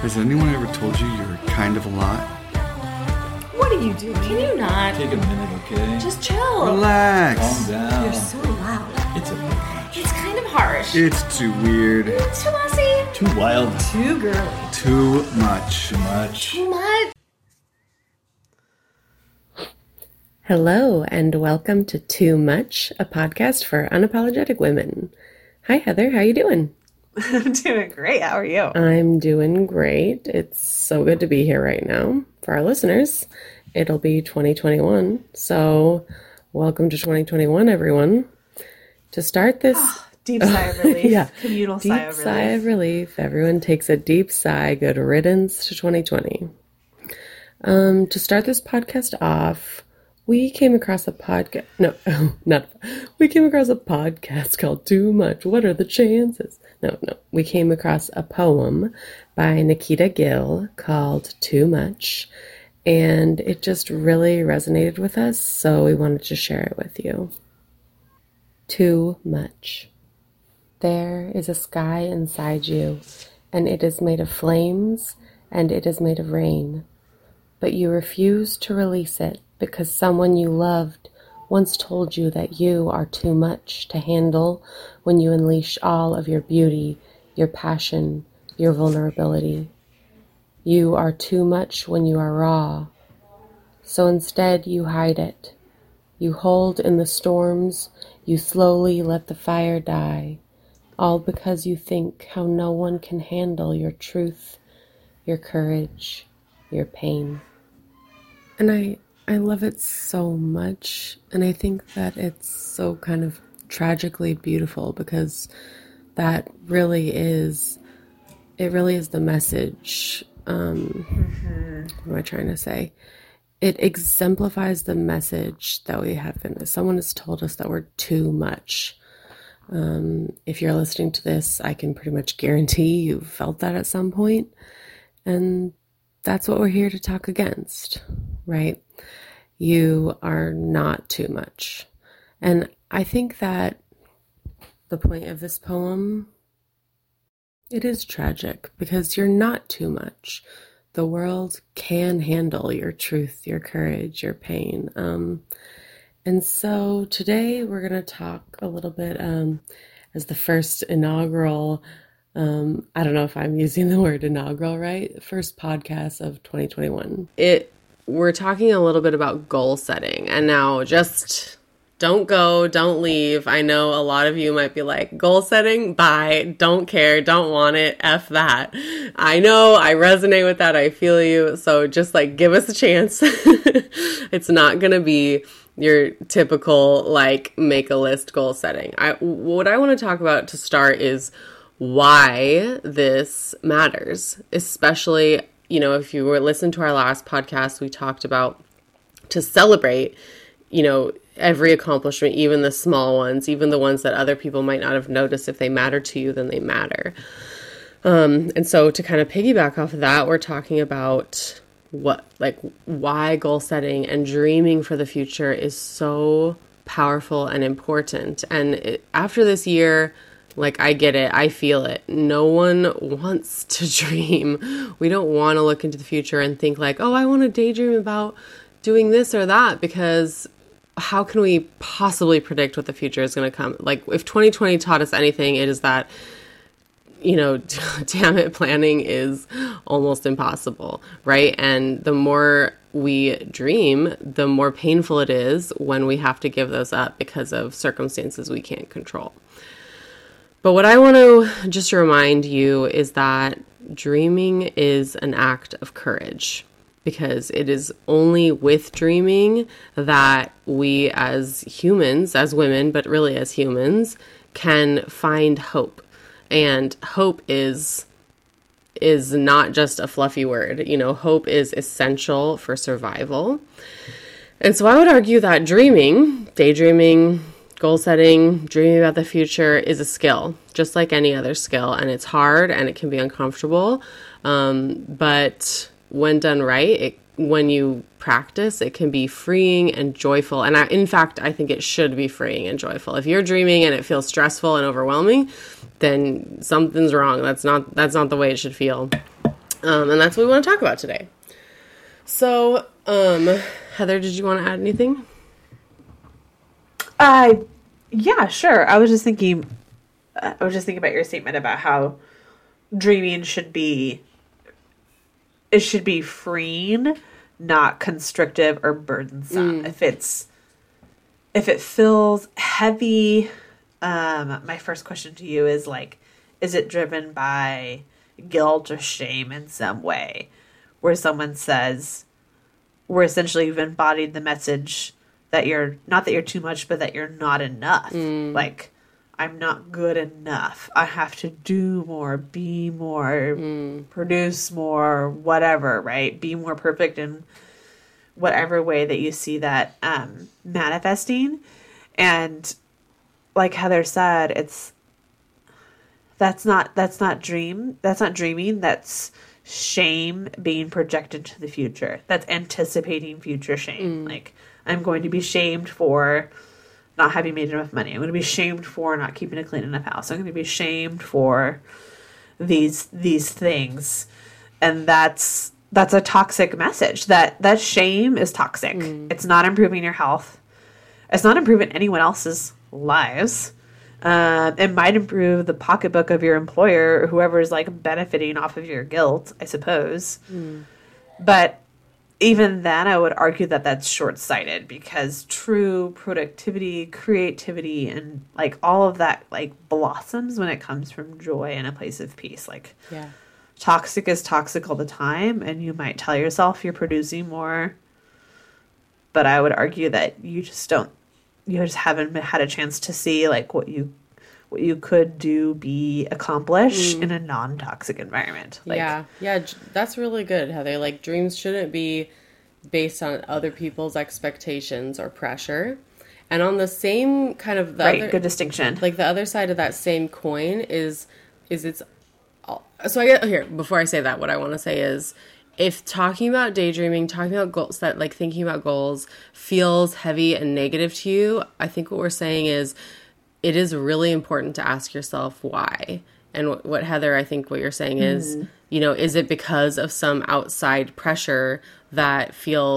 Has anyone ever told you you're kind of a lot? What are you doing? Can you not? Take a minute, okay? Just chill. Relax. Calm down. You're so loud. It's a bit much. It's kind of harsh. It's too weird. Too messy. Too wild. Too girly. Too much. Too much. Too much. Hello, and welcome to Too Much, a podcast for unapologetic women. Hi, Heather. How you doing? I'm doing great. How are you? I'm doing great. It's so good to be here right now. For our listeners, it'll be 2021. So, welcome to 2021, everyone. To start this... Deep sigh of relief. Yeah. Communal Deep sigh of relief. sigh of relief. Everyone takes a deep sigh. Good riddance to 2020. To start this podcast off... We came across a podcast, we came across a podcast called Too Much. What are the chances? We came across a poem by Nikita Gill called Too Much, and it just really resonated with us, so we wanted to share it with you. Too much. There is a sky inside you, and it is made of flames, and it is made of rain, but you refuse to release it because someone you loved once told you that you are too much to handle when you unleash all of your beauty, your passion, your vulnerability. You are too much when you are raw. So instead you hide it. You hold in the storms, you slowly let the fire die, all because you think how no one can handle your truth, your courage, your pain. And I love it so much, and I think that it's so kind of tragically beautiful because that really is, it really is the message. What am I trying to say? It exemplifies the message that we have in this. Someone has told us that we're too much. If you're listening to this, I can pretty much guarantee you've felt that at some point, and that's what we're here to talk against, right? You are not too much. And I think that the point of this poem, it is tragic because you're not too much. The world can handle your truth, your courage, your pain. And so today we're going to talk a little bit as the first inaugural, I don't know if I'm using the word inaugural right, first podcast of 2021. We're talking a little bit about goal setting, and now just don't leave. I know a lot of you might be like, goal setting? Bye. Don't care. Don't want it. F that. I know. I resonate with that. I feel you. So just like, give us a chance. It's not going to be your typical, like, make a list goal setting. What I want to talk about to start is why this matters, especially, you know, if you were listening to our last podcast, we talked about to celebrate, you know, every accomplishment, even the small ones, even the ones that other people might not have noticed. If they matter to you, then they matter. And so to kind of piggyback off of that, we're talking about why goal setting and dreaming for the future is so powerful and important. And after this year, like, I get it. I feel it. No one wants to dream. We don't want to look into the future and think like, oh, I want to daydream about doing this or that, because how can we possibly predict what the future is going to come? Like, if 2020 taught us anything, it is that, you know, damn it, planning is almost impossible, right? And the more we dream, the more painful it is when we have to give those up because of circumstances we can't control. But what I want to just remind you is that dreaming is an act of courage, because it is only with dreaming that we as humans, as women, but really as humans, can find hope. And hope is not just a fluffy word. You know, hope is essential for survival. And so I would argue that dreaming, daydreaming, goal setting, dreaming about the future is a skill, just like any other skill. And it's hard and it can be uncomfortable. But when done right, when you practice, it can be freeing and joyful. And in fact, I think it should be freeing and joyful. If you're dreaming and it feels stressful and overwhelming, then something's wrong. That's not the way it should feel. And that's what we want to talk about today. So, Heather, did you want to add anything? Yeah, sure. I was just thinking about your statement about how dreaming should be freeing, not constrictive or burdensome. If it feels heavy, my first question to you is like, is it driven by guilt or shame in some way, where someone says, we're essentially you've embodied the message that you're not that you're too much, but that you're not enough. Like, I'm not good enough. I have to do more, be more, produce more, whatever, right? Be more perfect in whatever way that you see that manifesting. And like Heather said, that's not dreaming. That's shame being projected to the future. That's anticipating future shame. Like, I'm going to be shamed for not having made enough money. I'm going to be shamed for not keeping a clean enough house. I'm going to be shamed for these things. And that's a toxic message. That shame is toxic. It's not improving your health. It's not improving anyone else's lives. It might improve the pocketbook of your employer or whoever is like benefiting off of your guilt, I suppose. But even then, I would argue that that's short-sighted, because true productivity, creativity, and like all of that like blossoms when it comes from joy and a place of peace. Like, toxic is toxic all the time, and you might tell yourself you're producing more, but I would argue that you just haven't had a chance to see like what you could do, accomplish in a non-toxic environment. Like, yeah, that's really good, Heather. Like, dreams shouldn't be based on other people's expectations or pressure. And on the same kind of good distinction. Like, the other side of that same coin is it's. So I get here before I say that. What I want to say is, if talking about daydreaming, talking about goals, that like thinking about goals feels heavy and negative to you, I think what we're saying is, it is really important to ask yourself why. And what Heather, I think what you're saying is, is it because of some outside pressure that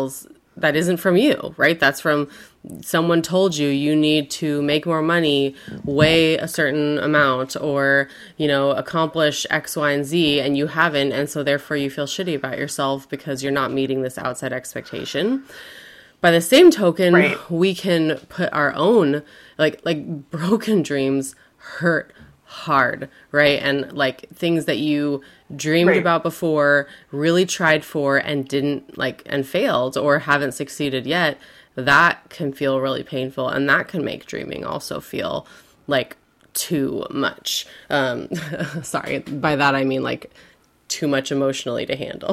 isn't from you, right? That's from someone told you need to make more money, weigh a certain amount, or, accomplish X, Y, and Z, and you haven't. And so therefore you feel shitty about yourself because you're not meeting this outside expectation. By the same token, we can put our own, like broken dreams hurt hard, right? And like things that you dreamed about before, really tried for, and didn't and failed or haven't succeeded yet, that can feel really painful. And that can make dreaming also feel like too much. Sorry, by that I mean like too much emotionally to handle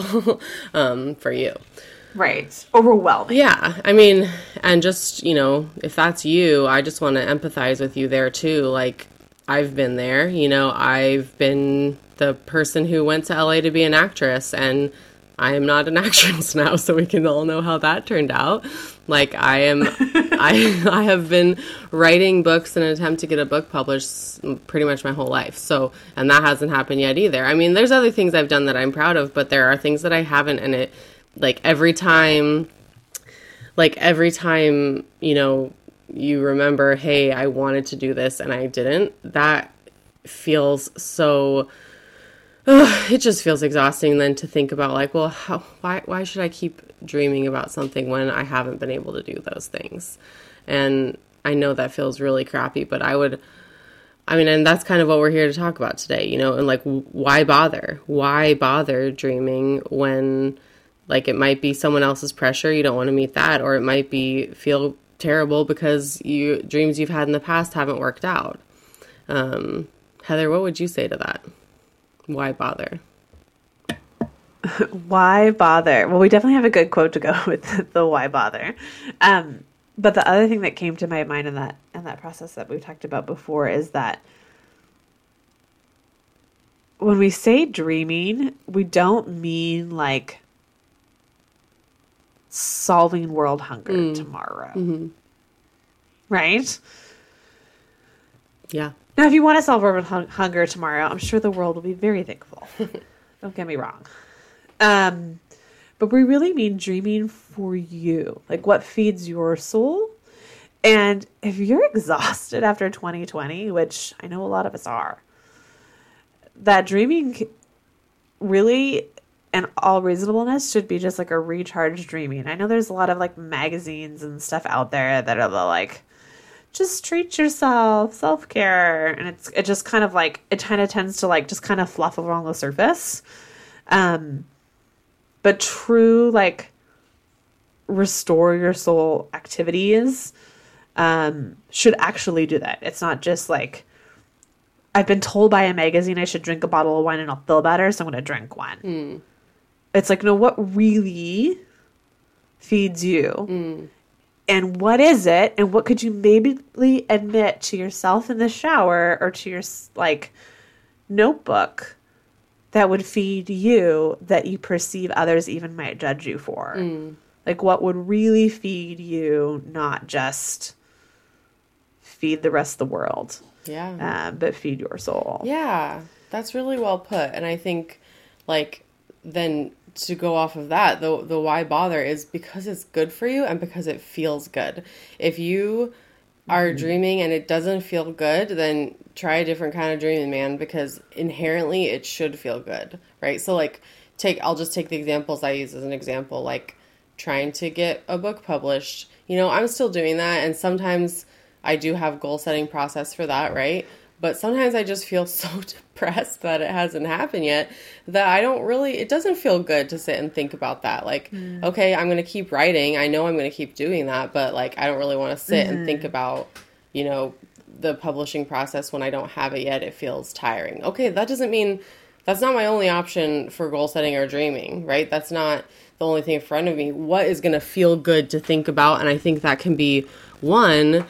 for you. Right. Overwhelming. Yeah. I mean, and just, if that's you, I just want to empathize with you there too. Like, I've been there, I've been the person who went to LA to be an actress, and I am not an actress now, so we can all know how that turned out. Like, I have been writing books in an attempt to get a book published pretty much my whole life. So, and that hasn't happened yet either. I mean, there's other things I've done that I'm proud of, but there are things that I haven't, and it, every time, you remember, hey, I wanted to do this and I didn't, that feels so, it just feels exhausting then to think about why should I keep dreaming about something when I haven't been able to do those things? And I know that feels really crappy, but and that's kind of what we're here to talk about today, and why bother? Why bother dreaming when it might be someone else's pressure, you don't want to meet that, or it might feel terrible because dreams you've had in the past haven't worked out. Heather, what would you say to that? Why bother? Why bother? Well, we definitely have a good quote to go with the why bother. But the other thing that came to my mind in that process that we've talked about before is that when we say dreaming, we don't mean solving world hunger tomorrow. Mm-hmm. Right? Yeah. Now, if you want to solve world hunger tomorrow, I'm sure the world will be very thankful. Don't get me wrong. But we really mean dreaming for you, like what feeds your soul. And if you're exhausted after 2020, which I know a lot of us are, that dreaming really, in all reasonableness, should be just like a recharge dreaming. I know there's a lot of like magazines and stuff out there that are like, just treat yourself, self-care. And it just kind of like, it kind of tends to like just kind of fluff along the surface. But true, like, restore your soul activities should actually do that. It's not just like, I've been told by a magazine I should drink a bottle of wine and I'll feel better, so I'm going to drink one. It's like, no, what really feeds you? And what is it? And what could you maybe admit to yourself in the shower or to your, like, notebook that would feed you that you perceive others even might judge you for? Like, what would really feed you, not just feed the rest of the world, but feed your soul. Yeah, that's really well put. And I think, like, then to go off of that, the why bother is because it's good for you and because it feels good. If you are dreaming and it doesn't feel good, then try a different kind of dreaming, man, because inherently it should feel good, right? So, like, I'll just take the examples I use as an example, like trying to get a book published. You know, I'm still doing that, and sometimes I do have goal setting process for that, right? But sometimes I just feel so depressed that it hasn't happened yet that it doesn't feel good to sit and think about that. Like, okay, I'm going to keep writing. I know I'm going to keep doing that, but like, I don't really want to sit and think about, you know, the publishing process when I don't have it yet. It feels tiring. Okay, that doesn't mean that's not my only option for goal setting or dreaming, right? That's not the only thing in front of me. What is going to feel good to think about? And I think that can be one,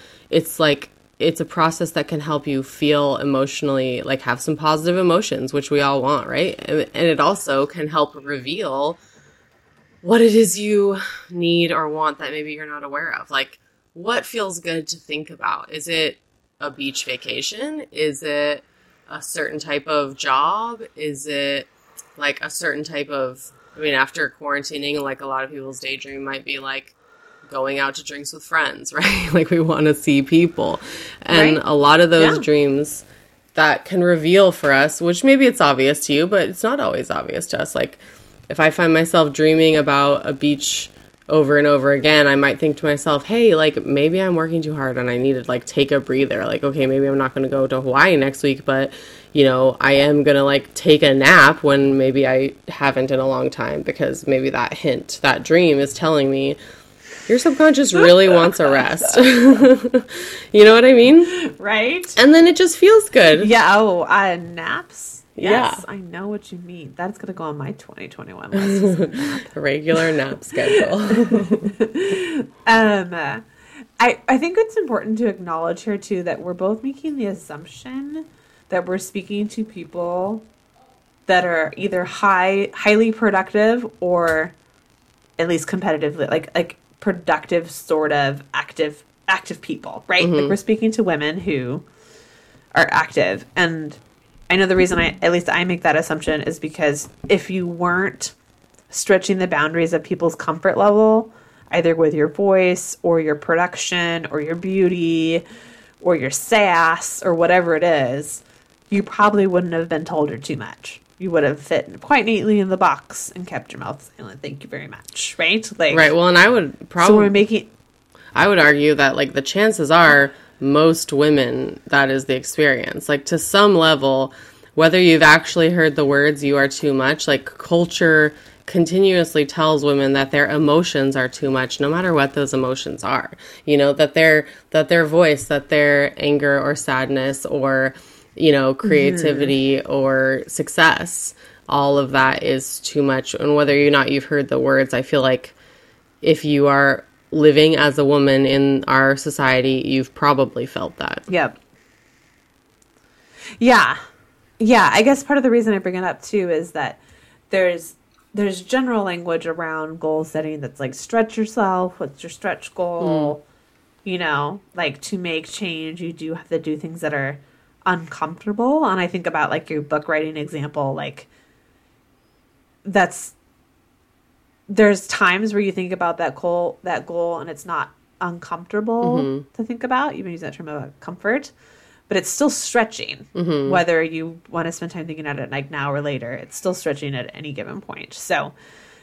it's a process that can help you feel emotionally, like have some positive emotions, which we all want, right? And it also can help reveal what it is you need or want that maybe you're not aware of. Like, what feels good to think about? Is it a beach vacation? Is it a certain type of job? Is it like a certain type of, I mean, after quarantining, like a lot of people's daydream might be like going out to drinks with friends, right? Like, we want to see people. And a lot of those dreams that can reveal for us, which maybe it's obvious to you, but it's not always obvious to us. Like, if I find myself dreaming about a beach over and over again, I might think to myself, hey, like, maybe I'm working too hard and I need to like take a breather. Like, okay, maybe I'm not going to go to Hawaii next week, but you know, I am going to like take a nap when maybe I haven't in a long time, because maybe that dream is telling me your subconscious really wants a rest. You know what I mean? Right. And then it just feels good. Yeah. Oh, naps. Yes, yeah. I know what you mean. That's going to go on my 2021 list. Regular nap schedule. I think it's important to acknowledge here too that we're both making the assumption that we're speaking to people that are either highly productive or at least competitively, like productive, sort of active people, right? Like, we're speaking to women who are active. And I know the reason I make that assumption is because if you weren't stretching the boundaries of people's comfort level, either with your voice or your production or your beauty or your sass or whatever it is, you probably wouldn't have been told you're too much. You would have fit quite neatly in the box and kept your mouth silent. Thank you very much. Right? Like, right. Well, and I would probably, I would argue that like the chances are most women, that is the experience. Like, to some level, whether you've actually heard the words "you are too much," like, culture continuously tells women that their emotions are too much, no matter what those emotions are. You know, that their voice, that their anger or sadness or, you know, creativity or success, all of that is too much. And whether or not you've heard the words, I feel like if you are living as a woman in our society, you've probably felt that. Yep. Yeah. Yeah. I guess part of the reason I bring it up too is that there's general language around goal setting that's like, stretch yourself. What's your stretch goal? You know, like, to make change, you do have to do things that are uncomfortable. And I think about like your book writing example, like, that's there's times where you think about that goal, and it's not uncomfortable to think about. Even use that term about comfort, but it's still stretching. Whether you want to spend time thinking about it like now or later, it's still stretching at any given point. So,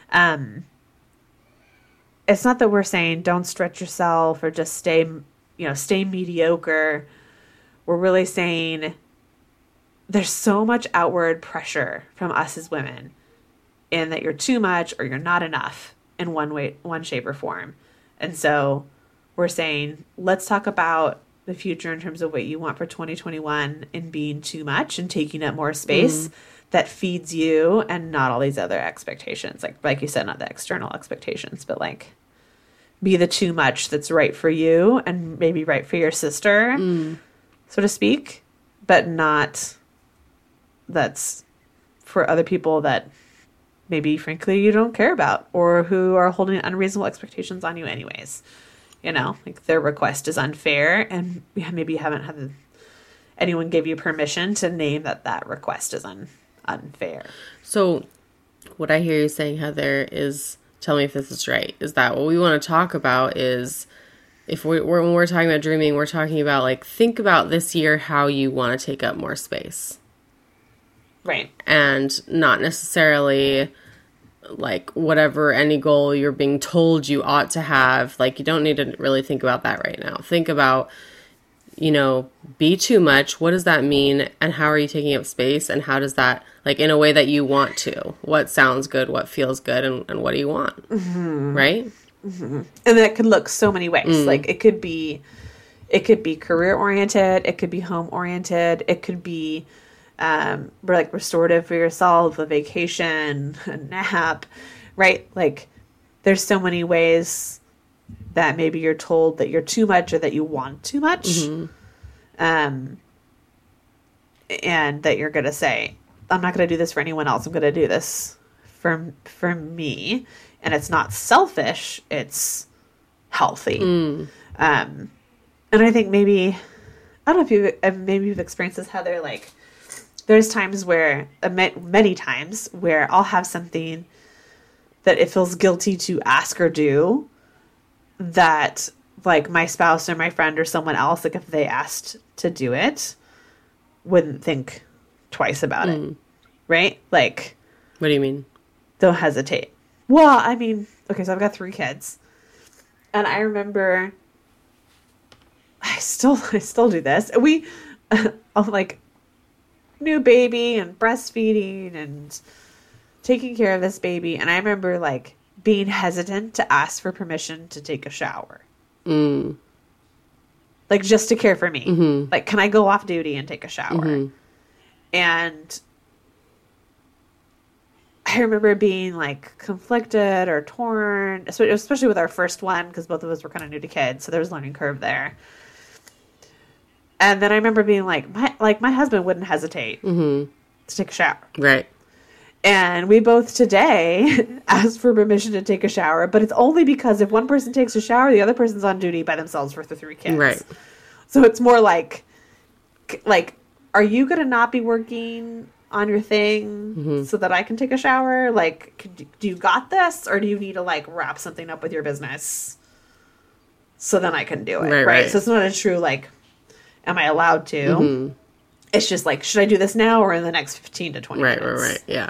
it's not that we're saying don't stretch yourself or just stay mediocre. We're really saying there's so much outward pressure from us as women, and that you're too much or you're not enough in one shape or form. And so we're saying, let's talk about the future in terms of what you want for 2021 and being too much and taking up more space that feeds you, and not all these other expectations. Like you said, not the external expectations, but like be the too much that's right for you and maybe right for your sister, so to speak, but not that's for other people that maybe, frankly, you don't care about, or who are holding unreasonable expectations on you anyways. Like their request is unfair, and maybe you haven't had anyone give you permission to name that request is unfair. So what I hear you saying, Heather, is, tell me if this is right, is that what we want to talk about is, if when we're talking about dreaming, we're talking about like, think about this year how you want to take up more space. Right. And not necessarily like whatever any goal you're being told you ought to have. Like, you don't need to really think about that right now. Think about, be too much. What does that mean? And how are you taking up space? And how does that, like, in a way that you want to? What sounds good? What feels good? And what do you want? Right? And that could look so many ways. Like it could be career oriented. It could be home oriented. It could be like restorative for yourself, a vacation, a nap, right? Like there's so many ways that maybe you're told that you're too much or that you want too much. And that you're going to say, I'm not going to do this for anyone else. I'm going to do this for me. And it's not selfish. It's healthy. And I think maybe, I don't know if you've experienced this, Heather, like, there's times where, many times, where I'll have something that it feels guilty to ask or do that, like, my spouse or my friend or someone else, like, if they asked to do it, wouldn't think twice about it. Right? Like... What do you mean? Don't hesitate. Well, I mean, okay, so I've got 3 kids. And I remember... I still do this. I'm like... new baby and breastfeeding and taking care of this baby, and I remember like being hesitant to ask for permission to take a shower, like just to care for me. Like, can I go off duty and take a shower? And I remember being like conflicted or torn, especially with our first one, because both of us were kind of new to kids, so there was a learning curve there. And then I remember being like, my husband wouldn't hesitate to take a shower. Right. And we both today ask for permission to take a shower, but it's only because if one person takes a shower, the other person's on duty by themselves for the 3 kids. Right. So it's more like, are you going to not be working on your thing so that I can take a shower? Like, do you got this? Or do you need to like wrap something up with your business so then I can do it? Right. So it's not a true like, am I allowed to? It's just like, should I do this now or in the next 15 to 20 minutes? Right. Yeah.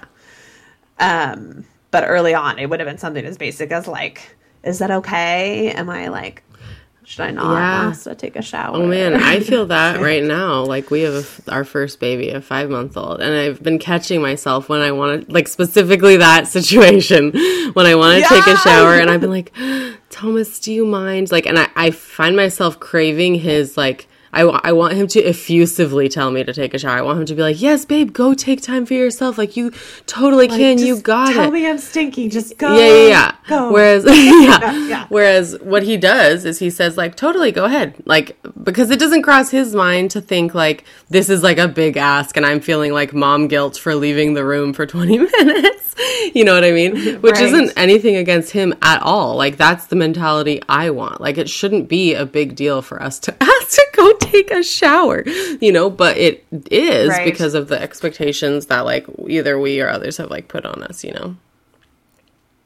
But early on, it would have been something as basic as like, is that okay? Am I like, should I not ask to take a shower? Oh man, I feel that right now. Like we have our first baby, a 5-month-old, and I've been catching myself when I want to, like specifically that situation, when I want to take a shower, and I've been like, Thomas, do you mind? Like, and I find myself craving his like, I want him to effusively tell me to take a shower. I want him to be like, yes, babe, go take time for yourself. Like, you totally can. You got it. Tell me I'm stinky. Just go. Yeah. Go. Whereas, Whereas what he does is he says, like, totally, go ahead. Like, because it doesn't cross his mind to think, like, this is, like, a big ask and I'm feeling, like, mom guilt for leaving the room for 20 minutes. You know what I mean? Which isn't anything against him at all. Like, that's the mentality I want. Like, it shouldn't be a big deal for us to ask to go take a shower, you know, but it is because of the expectations that, like, either we or others have, like, put on us, you know?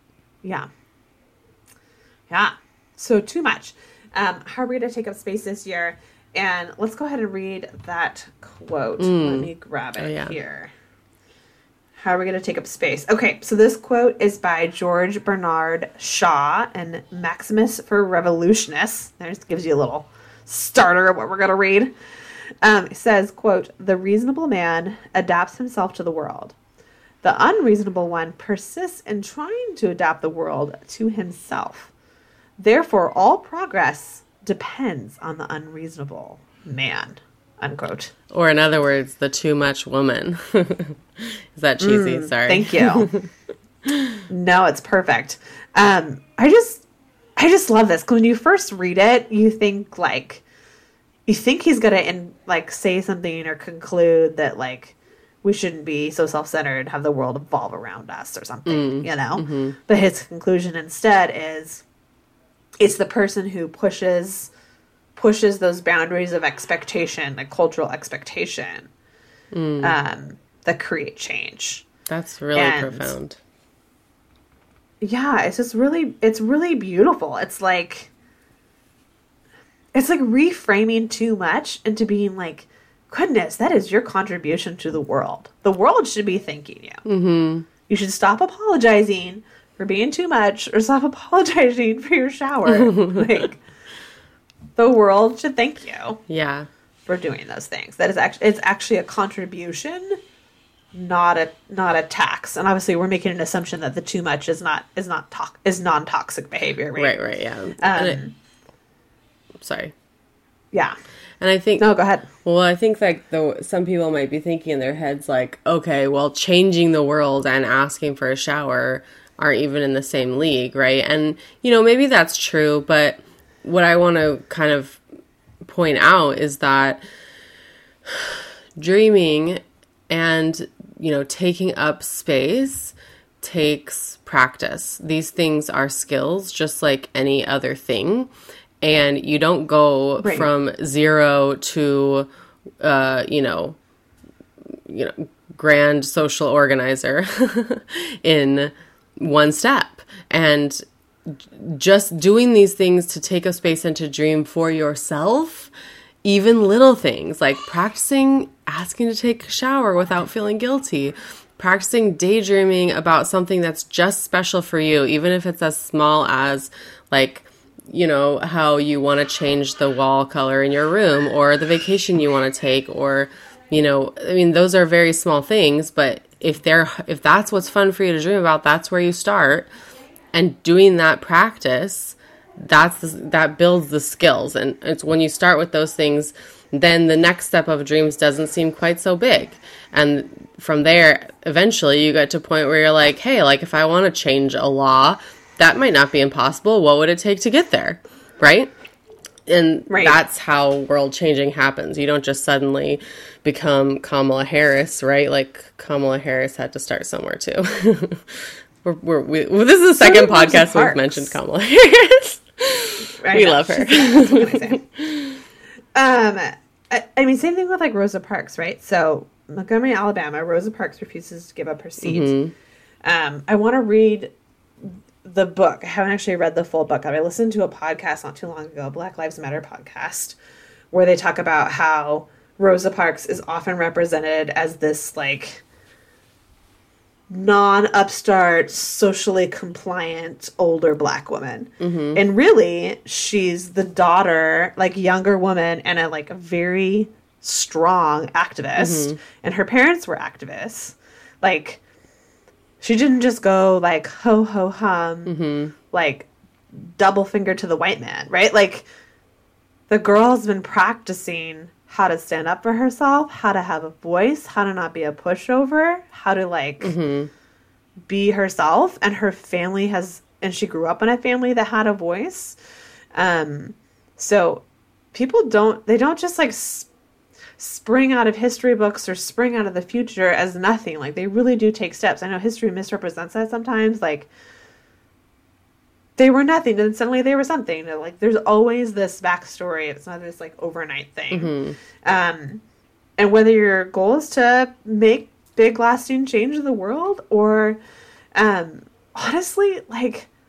Yeah. Yeah. So too much. How are we going to take up space this year? And let's go ahead and read that quote. Let me grab it here. How are we going to take up space? Okay, so this quote is by George Bernard Shaw and Maximus for Revolutionists. That just gives you a little starter of what we're going to read. It says, quote, "The reasonable man adapts himself to the world. The unreasonable one persists in trying to adapt the world to himself. Therefore, all progress depends on the unreasonable man," unquote. Or in other words, the too much woman. Is that cheesy? Sorry. Thank you. No, it's perfect. I just love this. When you first read it, you think he's gonna say something or conclude that we shouldn't be so self-centered, have the world evolve around us or something, you know? Mm-hmm. But his conclusion instead is it's the person who pushes those boundaries of expectation, like cultural expectation, that create change. That's really profound. Yeah, it's really beautiful. It's like reframing too much into being like, goodness, that is your contribution to the world. The world should be thanking you. Mm-hmm. You should stop apologizing for being too much or stop apologizing for your shower. The world should thank you. Yeah. For doing those things. That is actually a contribution, not a tax. And obviously we're making an assumption that the too much is non-toxic behavior, right? Right, yeah. Sorry. Yeah. And I think... No, go ahead. Well, I think some people might be thinking in their heads okay, well, changing the world and asking for a shower aren't even in the same league, right? And, maybe that's true, but what I want to kind of point out is that dreaming and, taking up space takes practice. These things are skills just like any other thing. And you don't go from 0 to, grand social organizer in one step. And just doing these things to take up space and to dream for yourself, even little things like practicing asking to take a shower without feeling guilty, practicing daydreaming about something that's just special for you, even if it's as small as how you want to change the wall color in your room or the vacation you want to take or, those are very small things, but if that's what's fun for you to dream about, that's where you start. And doing that practice, that builds the skills. And it's when you start with those things, then the next step of dreams doesn't seem quite so big. And from there, eventually you get to a point where you're like, hey, if I want to change a law, that might not be impossible. What would it take to get there? Right? And that's how world changing happens. You don't just suddenly become Kamala Harris, right? Kamala Harris had to start somewhere too. This is the second podcast we've mentioned Kamala Harris. We love her. Same thing with Rosa Parks, right? So Montgomery, Alabama, Rosa Parks refuses to give up her seat. Mm-hmm. I want to read the book. I haven't actually read the full book. I listened to a podcast not too long ago, Black Lives Matter podcast, where they talk about how Rosa Parks is often represented as this non-upstart, socially compliant, older Black woman. Mm-hmm. And really, she's the daughter, younger woman and a very strong activist. Mm-hmm. And her parents were activists. She didn't just go ho ho hum, mm-hmm. Double finger to the white man, right? The girl's been practicing how to stand up for herself, how to have a voice, how to not be a pushover, how to mm-hmm. be herself. And her family and she grew up in a family that had a voice. So people don't just spring out of history books or spring out of the future as nothing. They really do take steps. I know history misrepresents that sometimes. They were nothing and suddenly they were something. There's always this backstory. It's not this overnight thing. Mm-hmm. And whether your goal is to make big lasting change in the world or honestly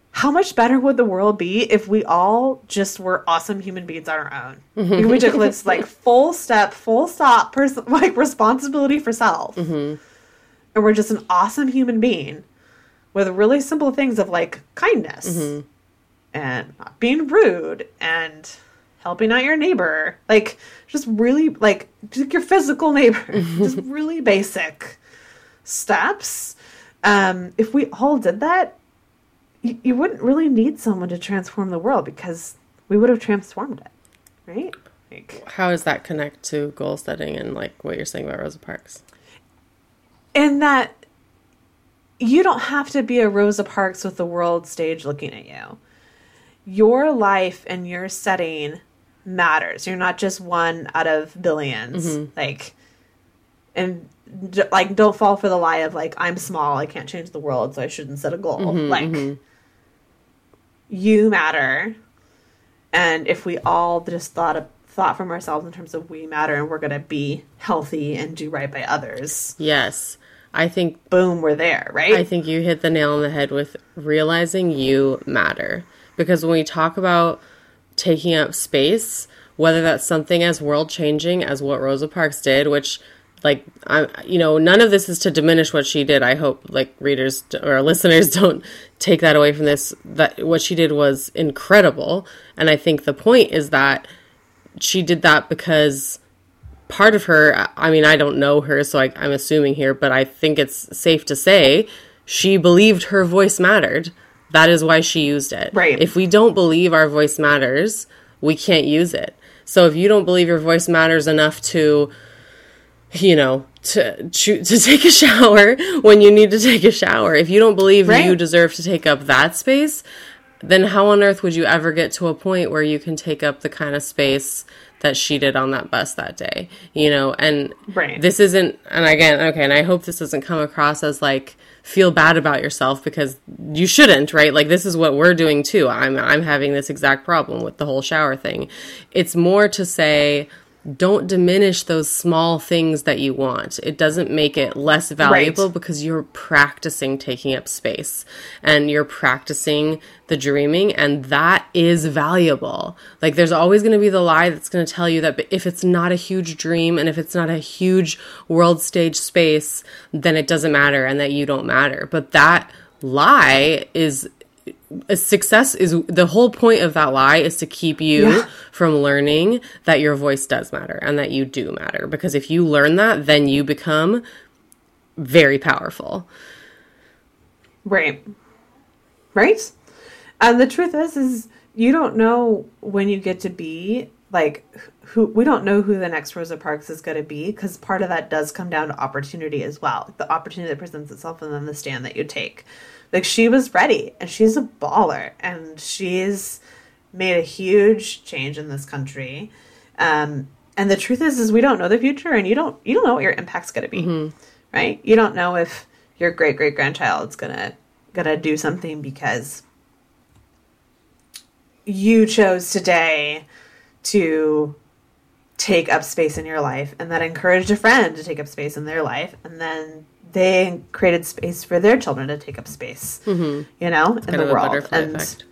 how much better would the world be if we all just were awesome human beings on our own? If we took this like full stop, like responsibility for self, and we're just an awesome human being with really simple things of like kindness and not being rude and helping out your neighbor, like just really like just your physical neighbor, just really basic steps. If we all did that, you wouldn't really need someone to transform the world because we would have transformed it, right? Like, how does that connect to goal setting and like what you're saying about Rosa Parks? in that you don't have to be a Rosa Parks with the world stage looking at you. Your life and your setting matters. You're not just one out of billions. Like, and like, don't fall for the lie of like, I'm small, I can't change the world, so I shouldn't set a goal. You matter. And if we all just thought from ourselves in terms of we matter and we're going to be healthy and do right by others. Yes. I think, boom, we're there, right? I think you hit the nail on the head with realizing you matter. Because when we talk about taking up space, whether that's something as world-changing as what Rosa Parks did, which, like, none of this is to diminish what she did. I hope, like, readers or listeners don't take that away from this. That what she did was incredible. And I think the point is that she did that because part of her, I mean, I don't know her, so I'm assuming here, but I think it's safe to say she believed her voice mattered. That is why she used it. Right. If we don't believe our voice matters, we can't use it. So if you don't believe your voice matters enough to, to take a shower when you need to take a shower, if you don't believe you deserve to take up that space, then how on earth would you ever get to a point where you can take up the kind of space that she did on that bus that day, and this isn't, and again, okay, and I hope this doesn't come across as like, feel bad about yourself, because you shouldn't, right? Like, this is what we're doing too. I'm having this exact problem with the whole shower thing. It's more to say, don't diminish those small things that you want. It doesn't make it less valuable because you're practicing taking up space and you're practicing the dreaming, and that is valuable. Like, there's always going to be the lie that's going to tell you that if it's not a huge dream and if it's not a huge world stage space, then it doesn't matter and that you don't matter. But that lie is a success. Is the whole point of that lie is to keep you from learning that your voice does matter and that you do matter. Because if you learn that, then you become very powerful. Right. And the truth is you don't know when you get to be like we don't know who the next Rosa Parks is going to be, because part of that does come down to opportunity as well. The opportunity that presents itself and then the stand that you take. Like, she was ready, and she's a baller, and she's made a huge change in this country. And the truth is we don't know the future, and you don't know what your impact's going to be, right? You don't know if your great great grandchild's gonna do something because you chose today to take up space in your life, and that encouraged a friend to take up space in their life, and then they created space for their children to take up space, in the world. And effect.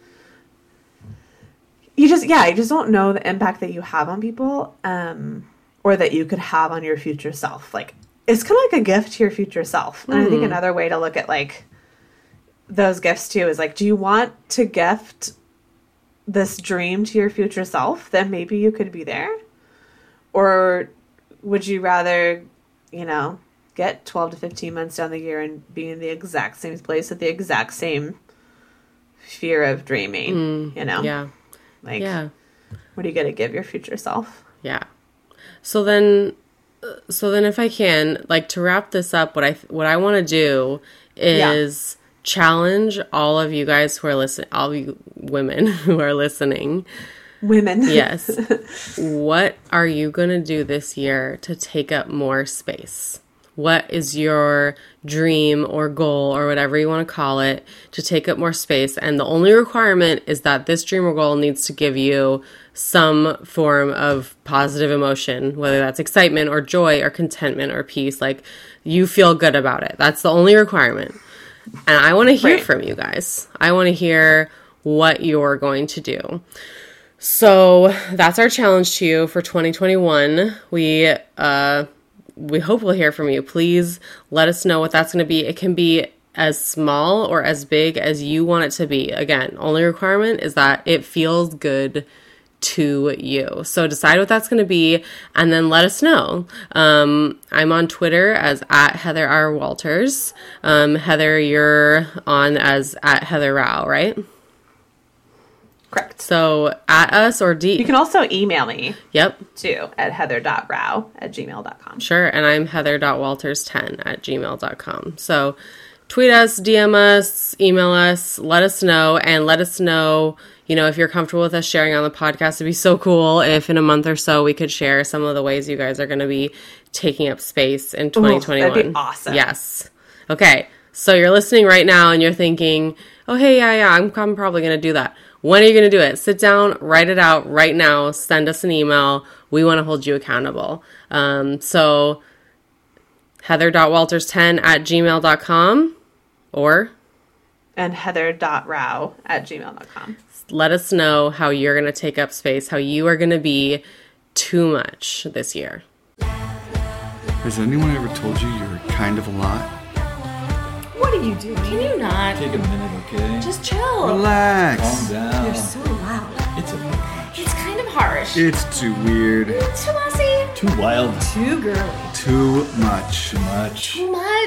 You just don't know the impact that you have on people, or that you could have on your future self. Like, it's kind of like a gift to your future self. And I think another way to look at like those gifts too is like, do you want to gift this dream to your future self? Then maybe you could be there. Or would you rather, get 12 to 15 months down the year and be in the exact same place with the exact same fear of dreaming, Yeah. Like, what are you going to give your future self? Yeah. So then if I can, like, to wrap this up, what I want to do is challenge all of you guys who are listening, all of you women who are listening. Women. Yes. What are you going to do this year to take up more space? What is your dream or goal or whatever you want to call it to take up more space? And the only requirement is that this dream or goal needs to give you some form of positive emotion, whether that's excitement or joy or contentment or peace. Like, you feel good about it. That's the only requirement. And I want to hear Right. from you guys. I want to hear what you're going to do. So that's our challenge to you for 2021. We hope we'll hear from you. Please let us know what that's going to be. It can be as small or as big as you want it to be. Again, only requirement is that it feels good to you. So decide what that's going to be and then let us know. I'm on Twitter as @HeatherRWalters. Heather, you're on as @HeatherRao, right? Correct. So at us or You can also email me Yep, too at heather.rao@gmail.com. sure. And I'm heather.walters10@gmail.com. So tweet us, DM us, email us, let us know, and let us know, if you're comfortable with us sharing on the podcast. It'd be so cool if in a month or so we could share some of the ways you guys are going to be taking up space in 2021. that'd be awesome. Yes. Okay. So you're listening right now and you're thinking, oh, hey, yeah, I'm probably going to do that. When are you going to do it? Sit down, write it out right now, send us an email. We want to hold you accountable. So heather.walters10@gmail.com or And heather.rao@gmail.com. let us know how you're going to take up space, how you are going to be too much this year. Has anyone ever told you you're kind of a lot? What are you doing? Can you not? Take a minute, okay? Just chill. Relax. Calm down. You're so loud. It's a bit much. It's kind of harsh. It's too weird. Too messy. Too wild. Too girly. Too much. Too much. Too much.